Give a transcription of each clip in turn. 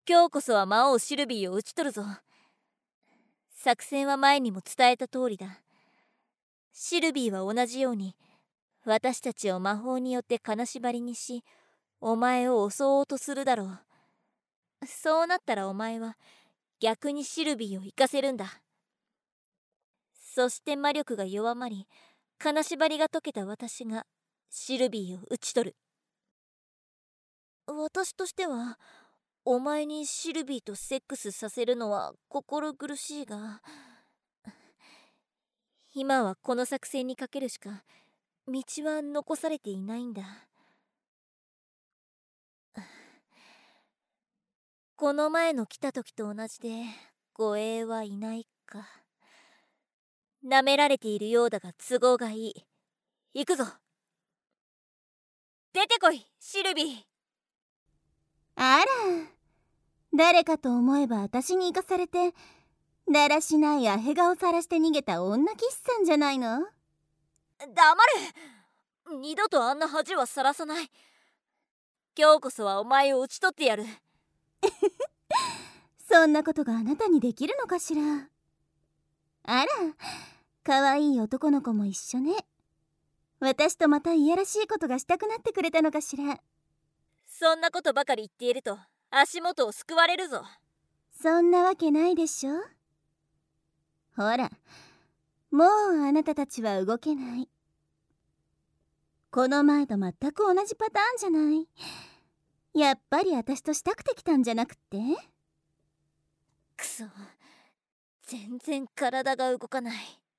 今日こそは魔王シルビーを討ち取るぞ。作戦は前にも伝えた通りだ。シルビーは同じように私たちを魔法によって金縛りにし、お前を襲おうとするだろう。そうなったらお前は逆にシルビーを生かせるんだ。そして魔力が弱まり、金縛りが解けた私がシルビーを討ち取る。私としてはお前にシルビーとセックスさせるのは心苦しいが、今はこの作戦にかけるしか道は残されていないんだ。この前の来た時と同じで護衛はいないか。舐められているようだが都合がいい。行くぞ。出てこい、シルビー。 あら、誰かと思えば私に行かされてだらしないアヘ顔さらして逃げた女騎士さんじゃないの。 黙れ。二度とあんな恥はさらさない。今日こそはお前を討ち取ってやる。 そんなことがあなたにできるのかしら。あら、かわいい男の子も一緒ね。私とまたいやらしいことがしたくなってくれたのかしら。 そんなことばかり言っていると足元をすくわれるぞ。 そんなわけないでしょ。ほら、もうあなたたちは動けない。この前と全く同じパターンじゃない。やっぱり私としたくて来たんじゃなくって。 くそ、全然体が動かない。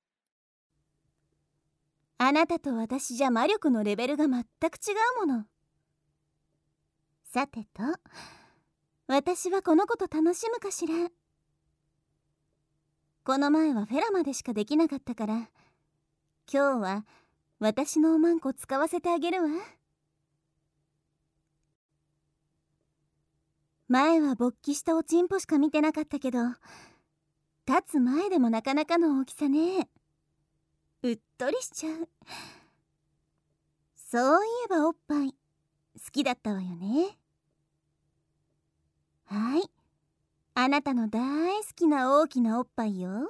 あなたと私じゃ魔力のレベルが全く違うもの。さてと、私はこのこと楽しむかしら。この前はフェラまでしかできなかったから、今日は私のおまんこ使わせてあげるわ。前は勃起したおちんぽしか見てなかったけど、立つ前でもなかなかの大きさね。うっとりしちゃう。そういえばおっぱい好きだったわよね。はい、あなたの大好きな大きなおっぱいよ。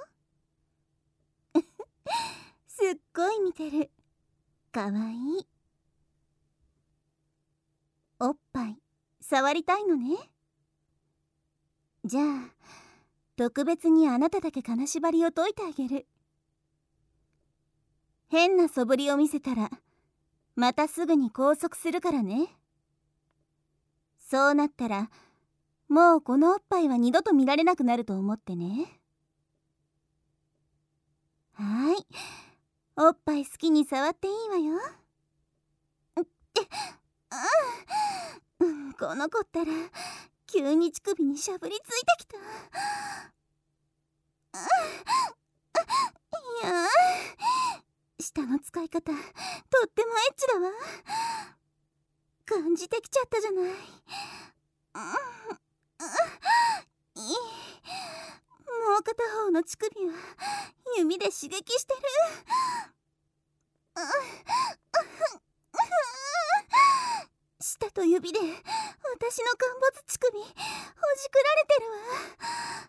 すっごい見てる。かわいい。おっぱい触りたいのね。じゃあ特別にあなただけ金縛りを解いてあげる。変な素振りを見せたらまたすぐに拘束するからね。そうなったらもうこのおっぱいは二度と見られなくなると思ってね。はい、おっぱい好きに触っていいわよ。この子ったら急に乳首にしゃぶりついてきた。いや舌の使い方とってもエッチだわ。感じてきちゃったじゃない。もう片方の乳首は指で刺激してる。舌と指で私の陥没乳首ほじくられてるわ。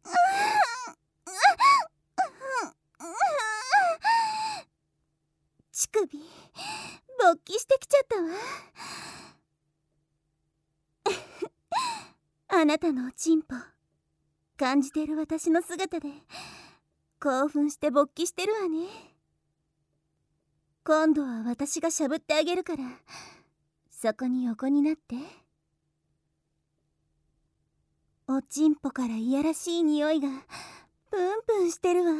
乳首勃起してきちゃったわ。あなたのおちんぽ感じてる私の姿で興奮して勃起してるわね。今度は私がしゃぶってあげるからそこに横になって。おちんぽからいやらしい匂いがプンプンしてるわ。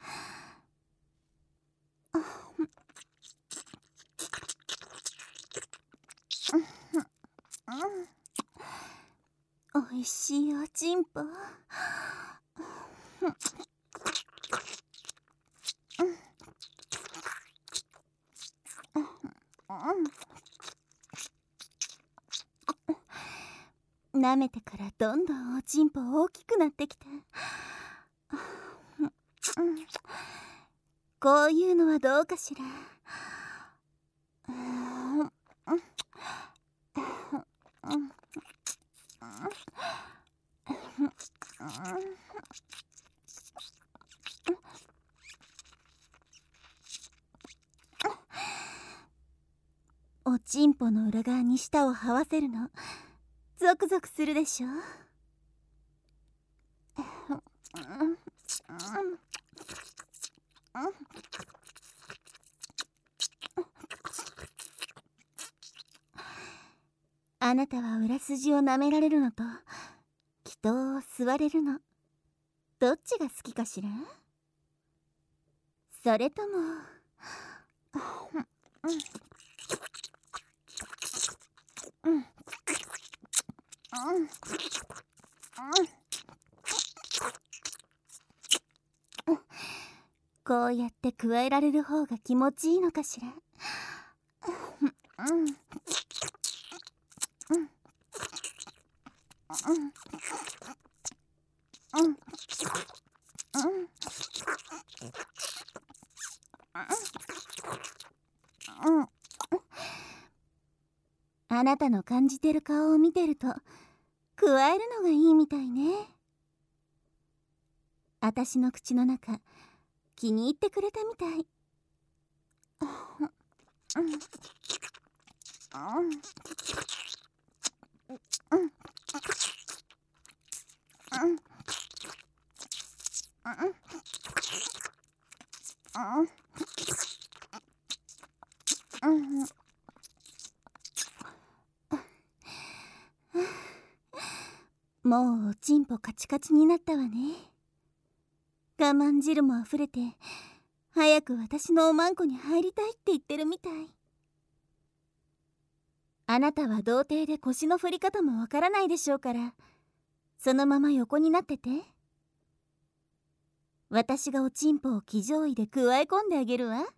おいしいおちんぽ。舐めてからどんどんおちんぽ大きくなってきた。こういうのはどうかしら。 おちんぽの裏側に舌を這わせるのゾクゾクするでしょ。あなたは裏筋を舐められるのと気筒を吸われるの、どっちが好きかしら。それともこうやってくわえられる方が気持ちいいのかしら。あなたの感じてる顔を見てるとくわえるのがいいみたいね。あたしの口の中気に入ってくれたみたい。もうおちんぽカチカチになったわね。我慢汁もあふれて早く私のおまんこに入りたいって言ってるみたい。あなたは童貞で腰の振り方もわからないでしょうから、そのまま横になってて。私がおちんぽを騎乗位でくわえ込んであげるわ。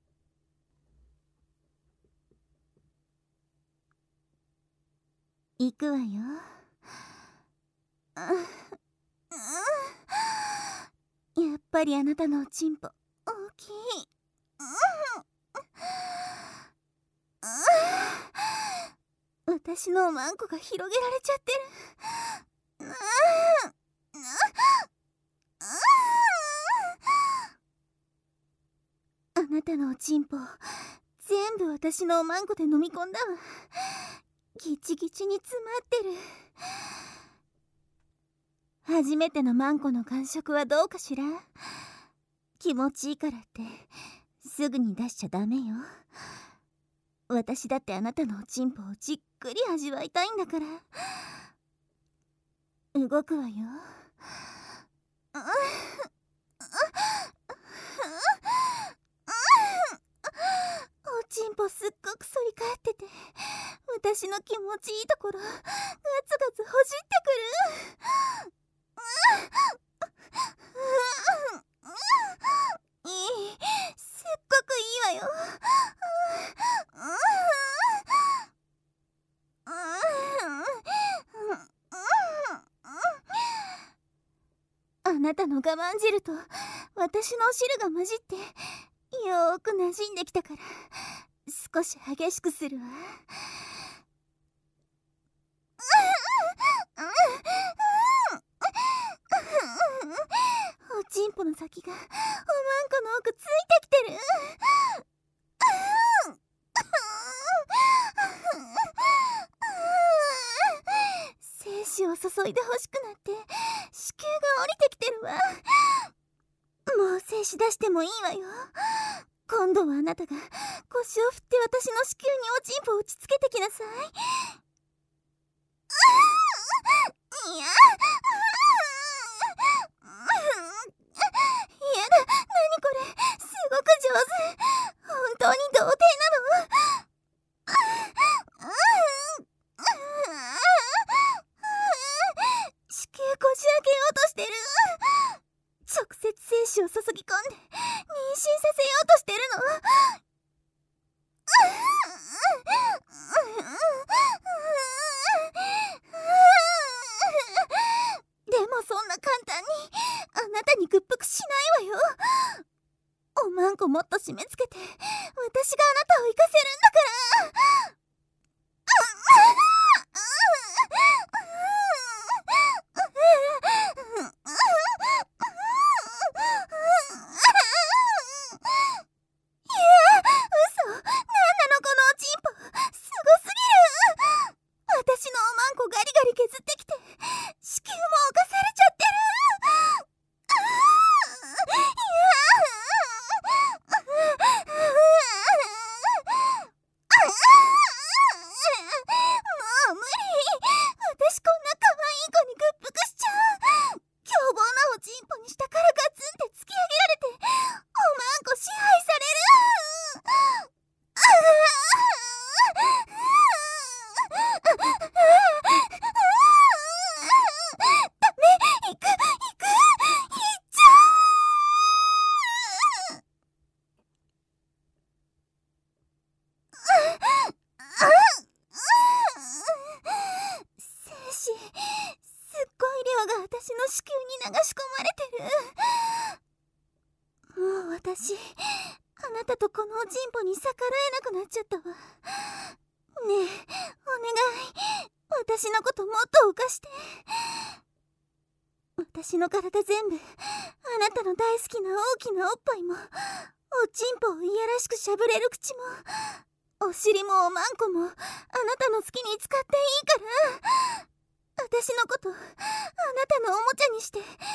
行くわよ。やっぱりあなたのおちんぽ大きい。私のおまんこが広げられちゃってる。あなたのおちんぽ全部私のおまんこで飲み込んだわ。ギチギチに詰まってる。初めてのマンコの感触はどうかしら。気持ちいいからってすぐに出しちゃダメよ。私だってあなたのおちんぽをじっくり味わいたいんだから。動くわよ。おちんぽすっごく反り返ってて、私の気持ちいいところガツガツほじってくる。いい、すっごくいいわよ。あなたの我慢汁と私のお汁が混じってよーく馴染んできたから、少し激しくするわ。おちんぽの先がおまんこの奥ついてきてる。精子を注いでほしくなって子宮が降りてきてるわ。もう精子出してもいいわよ。今度はあなたが腰を振って私の子宮におちんぽを打ちつけてきなさい。いや、やだ、何これ、すごく上手。本当に童貞なの？子宮こじ開けようとしてる。直接精子を注ぎ込んで妊娠させようとしてるの。でもそんな簡単にあなたに屈服しないわよ。おまんこもっと締め付けて私があなたを生かせるんだから。 子宮も侵されちゃってる。もう無理。私こんな可愛い子に屈服しちゃう。凶暴なおちんぽに下からガツンって突き上げられて、おまんこ支配される。ダメ、行っちゃ精子、すっごい量が私の子宮に流し込まれてる。もう私、あなたとこのおちんぽに逆らえなくなっちゃったわ。ねえ、お願い、私のこともっと犯して。私の体全部、あなたの大好きな大きなおっぱいも、おちんぽをいやらしくしゃぶれる口も、お尻もおまんこも、あなたの好きに使っていいから。私のこと、あなたのおもちゃにして、